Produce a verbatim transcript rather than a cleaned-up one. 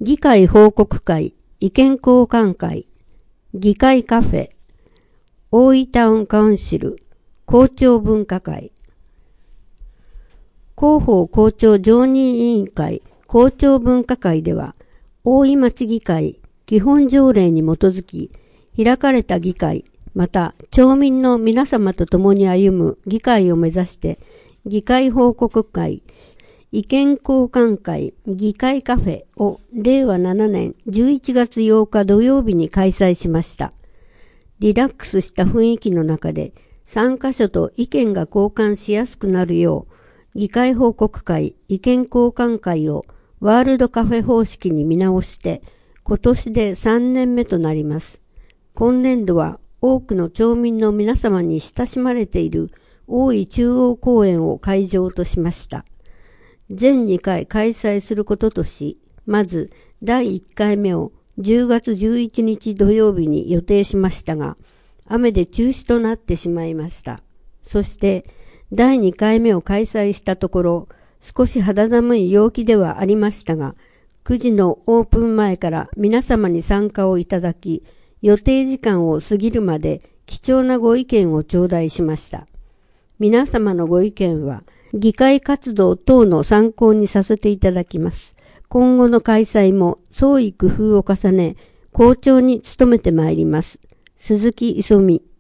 議会報告会、意見交換会、議会カフェ、大井タウンカウンシル、校長文化会、広報校長常任委員会、校長文化会では、大井町議会基本条例に基づき、開かれた議会、また町民の皆様と共に歩む議会を目指して、議会報告会、意見交換会、議会カフェをれいわななねんじゅういちがつようか土曜日に開催しました。リラックスした雰囲気の中で参加者と意見が交換しやすくなるよう、議会報告会、意見交換会をワールドカフェ方式に見直して、今年でさんねんめとなります。今年度は多くの町民の皆様に親しまれている大井中央公園を会場としました。全にかい開催することとし、まずだいいっかいめをじゅうがつじゅういちにち土曜日に予定しましたが、雨で中止となってしまいました。そしてだいにかいめを開催したところ、少し肌寒い陽気ではありましたが、くじのオープン前から皆様に参加をいただき、予定時間を過ぎるまで貴重なご意見を頂戴しました。皆様のご意見は、議会活動等の参考にさせていただきます。今後の開催も創意工夫を重ね、校長に努めてまいります。鈴木磯美。